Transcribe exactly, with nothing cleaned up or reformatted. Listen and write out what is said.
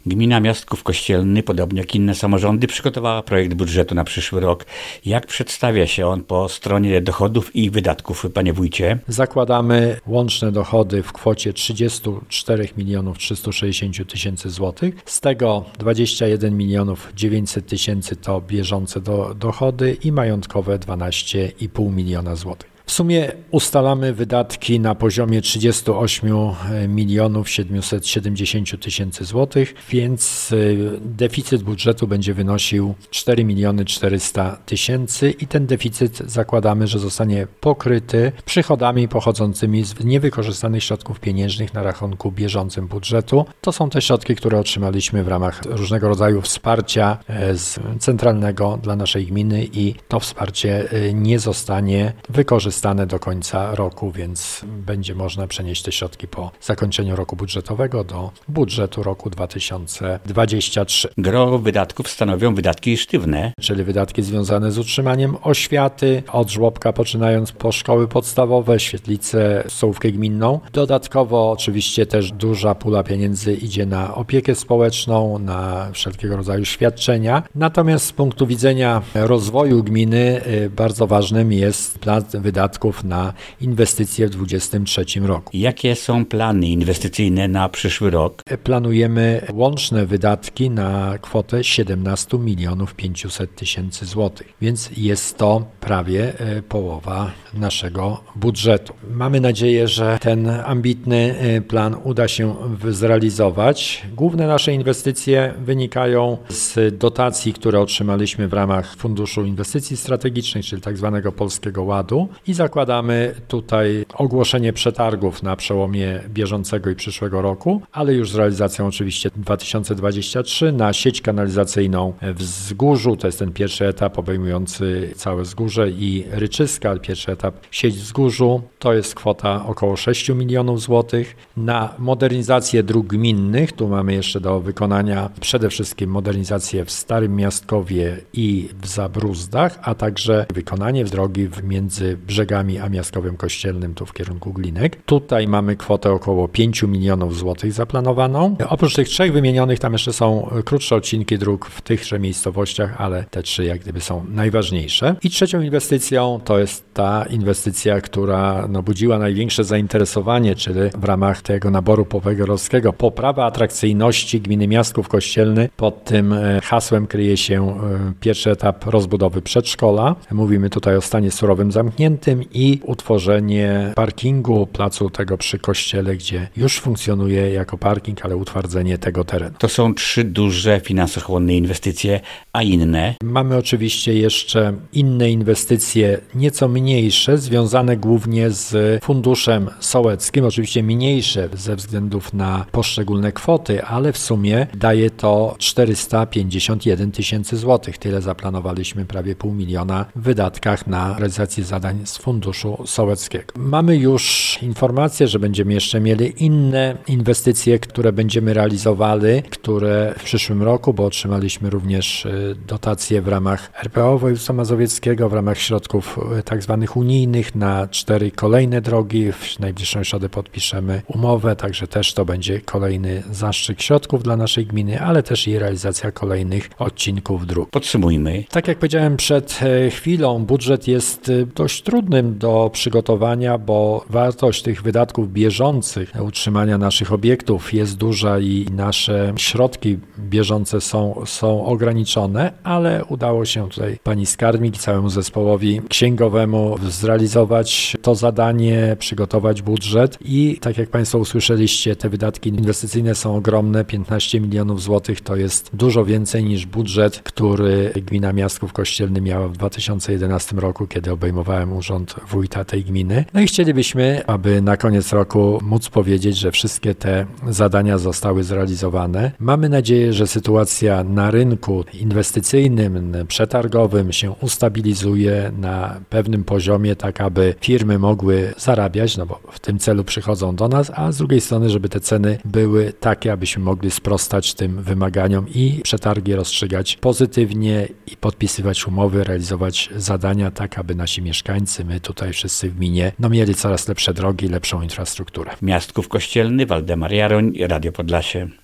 Gmina Miastków Kościelny, podobnie jak inne samorządy, przygotowała projekt budżetu na przyszły rok. Jak przedstawia się on po stronie dochodów i wydatków, panie wójcie? Zakładamy łączne dochody w kwocie trzydzieści cztery miliony trzysta sześćdziesiąt tysięcy złotych. Z tego dwadzieścia jeden milionów dziewięćset tysięcy to bieżące do, dochody i majątkowe dwanaście i pół miliona złotych. W sumie ustalamy wydatki na poziomie trzydzieści osiem milionów siedemset siedemdziesiąt tysięcy złotych, więc deficyt budżetu będzie wynosił cztery miliony czterysta tysięcy i ten deficyt zakładamy, że zostanie pokryty przychodami pochodzącymi z niewykorzystanych środków pieniężnych na rachunku bieżącym budżetu. To są te środki, które otrzymaliśmy w ramach różnego rodzaju wsparcia z centralnego dla naszej gminy i to wsparcie nie zostanie wykorzystane do końca roku, więc będzie można przenieść te środki po zakończeniu roku budżetowego do budżetu roku dwa tysiące dwudziestego trzeciego. Gro wydatków stanowią wydatki sztywne, czyli wydatki związane z utrzymaniem oświaty, od żłobka poczynając po szkoły podstawowe, świetlice, stołówkę gminną. Dodatkowo oczywiście też duża pula pieniędzy idzie na opiekę społeczną, na wszelkiego rodzaju świadczenia. Natomiast z punktu widzenia rozwoju gminy bardzo ważnym jest plan wydatków na inwestycje w dwudziestym trzecim roku. Jakie są plany inwestycyjne na przyszły rok? Planujemy łączne wydatki na kwotę siedemnaście milionów pięćset tysięcy złotych, więc jest to prawie połowa naszego budżetu. Mamy nadzieję, że ten ambitny plan uda się zrealizować. Główne nasze inwestycje wynikają z dotacji, które otrzymaliśmy w ramach Funduszu Inwestycji Strategicznych, czyli tak zwanego Polskiego Ładu i zakładamy tutaj ogłoszenie przetargów na przełomie bieżącego i przyszłego roku, ale już z realizacją oczywiście dwa tysiące dwudziestego trzeciego na sieć kanalizacyjną w Wzgórzu. To jest ten pierwszy etap obejmujący całe Wzgórze i Ryczyska, ale pierwszy etap sieć w Wzgórzu. To jest kwota około sześć milionów złotych. Na modernizację dróg gminnych, tu mamy jeszcze do wykonania przede wszystkim modernizację w Starym Miastkowie i w Zabruzdach, a także wykonanie drogi między brzegami a Miastkowem Kościelnym, tu w kierunku Glinek. Tutaj mamy kwotę około pięć milionów złotych zaplanowaną. Oprócz tych trzech wymienionych tam jeszcze są krótsze odcinki dróg w tychże miejscowościach, ale te trzy jak gdyby są najważniejsze. I trzecią inwestycją to jest ta inwestycja, która no, budziła największe zainteresowanie, czyli w ramach tego naboru powiatowego poprawa atrakcyjności gminy Miastków Kościelny. Pod tym hasłem kryje się pierwszy etap rozbudowy przedszkola. Mówimy tutaj o stanie surowym zamkniętym i utworzenie parkingu, placu tego przy kościele, gdzie już funkcjonuje jako parking, ale utwardzenie tego terenu. To są trzy duże finansochłonne inwestycje, a inne? Mamy oczywiście jeszcze inne inwestycje, nieco mniejsze, związane głównie z funduszem sołeckim, oczywiście mniejsze ze względów na poszczególne kwoty, ale w sumie daje to czterysta pięćdziesiąt jeden tysięcy złotych. Tyle zaplanowaliśmy, prawie pół miliona w wydatkach na realizację zadań z funduszu sołeckiego. Mamy już informację, że będziemy jeszcze mieli inne inwestycje, które będziemy realizowali, które w przyszłym roku, bo otrzymaliśmy również dotacje w ramach R P O województwa mazowieckiego, w ramach środków tak zwanych unijnych na cztery kolejne drogi. W najbliższą środę podpiszemy umowę, także też to będzie kolejny zastrzyk środków dla naszej gminy, ale też i realizacja kolejnych odcinków dróg. Podsumujmy. Tak jak powiedziałem przed chwilą, budżet jest dość trudnym do przygotowania, bo wartość tych wydatków bieżących na utrzymania naszych obiektów jest duża i nasze środki bieżące są, są ograniczone, ale udało się tutaj pani skarbnik i całemu zespołowi księgowemu zrealizować to zadanie, przygotować budżet i tak jak państwo usłyszeliście, te wydatki inwestycyjne są ogromne, piętnaście milionów złotych to jest dużo więcej niż budżet, który gmina Miastków Kościelny miała w dwa tysiące jedenastym roku, kiedy obejmowałem urząd wójta tej gminy. No i chcielibyśmy, aby na koniec roku móc powiedzieć, że wszystkie te zadania zostały zrealizowane. Mamy nadzieję, że sytuacja na rynku inwestycyjnym, przetargowym się ustabilizuje na pewnym poziomie, tak aby firmy mogły zarabiać, no bo w tym celu przychodzą do nas, a z drugiej strony, żeby te ceny były takie, abyśmy mogli sprostać tym wymaganiom i przetargi rozstrzygać pozytywnie i podpisywać umowy, realizować zadania tak, aby nasi mieszkańcy, my tutaj wszyscy w gminie, no mieli coraz lepsze drogi, lepszą infrastrukturę. Miastków Kościelny, Waldemar Jaroń, Radio Podlasie.